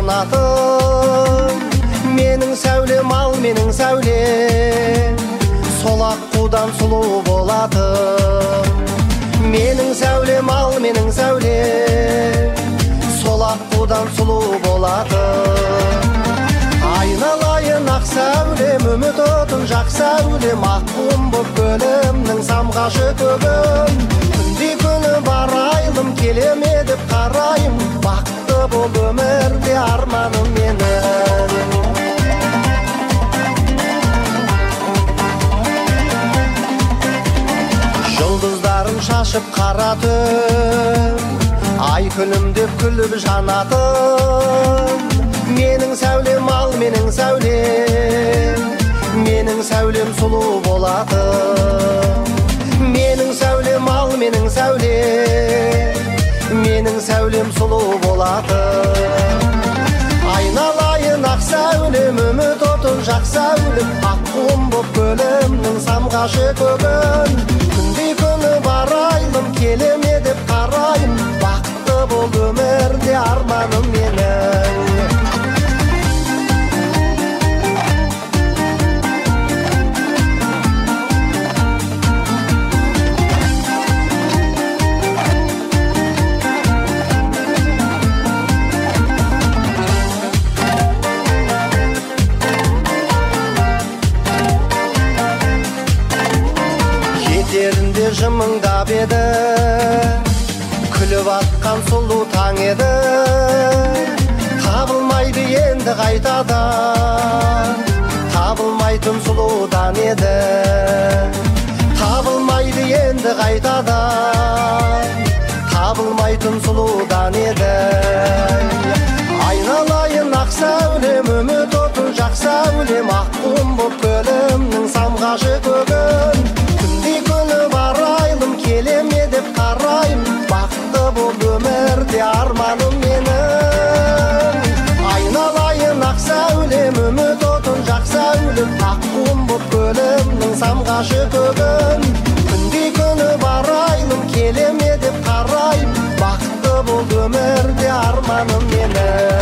жанатым, менің сәулем ал менің сәулем, сол аққудан сұлу болатым. Менің сәулем ал менің сәулем, сол аққудан сұлу болатым. Айналайын ақ сәулем, үміт отын жақ сәулем, аққуым боп көлімнің самғашы көгім. Күндей күні барайлым, келеме деп қарайым, бақытты бол өмірде арманым менің. Жұлдыздарын шашып қара түн, ай күнім деп күліп жанатым. Менің сәулем ал менің сәулем, менің сәулем сұлу болатым. Менің сәулем ал менің сәулем, менің сәулем сұлу болатым. Айналайын ақ сәулем, үміт отын жақ сәулем, аққуым боп көлімнің самғашы көгін. Күндей күні барайлым, келеме деп қарайым, бақытты бол өмірде арманым менің. Кетерінде жымыңдап еді, күліп атқан сұлу таң еді. Табылмайды енді қайтадан, табылмайтын сұлудан еді. Табылмайды енді қайтадан, табылмайтын сұлудан еді. Айналайын ақ сәулем, үміт отын жақ сәулем, аққуым боп көлімнің самғашы көгін. Күндей күні барайлым, келеме деп қарайым, бақытты бол өмірде арманым менің. Айналайын ақ сәулем, үміт отын жақ сәулем, аққуым боп көлімнің самғашы көгін. Күндей күні барайлым, келеме деп қарайым, бақытты бол өмірде арманым менің.